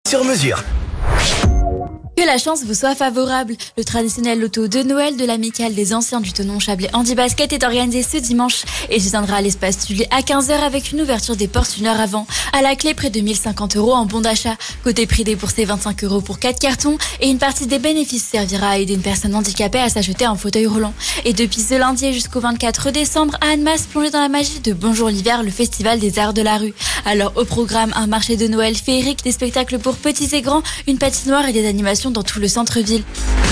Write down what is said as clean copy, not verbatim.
sur mesure. Que la chance vous soit favorable. Le traditionnel loto de Noël de l'amicale des anciens du Thonon Chablais Handi Basket est organisé ce dimanche et se tiendra à l'espace Tully à 15h avec une ouverture des portes une heure avant. À la clé, près de 1050 € en bon d'achat. Côté prix déboursé, 25 € pour 4 cartons et une partie des bénéfices servira à aider une personne handicapée à s'acheter un fauteuil roulant. Et depuis ce lundi jusqu'au 24 décembre, à Annemasse, plongez dans la magie de Bonjour l'hiver, le festival des arts de la rue. Alors au programme, un marché de Noël féerique, des spectacles pour petits et grands, une patinoire et des animations dans tout le centre-ville.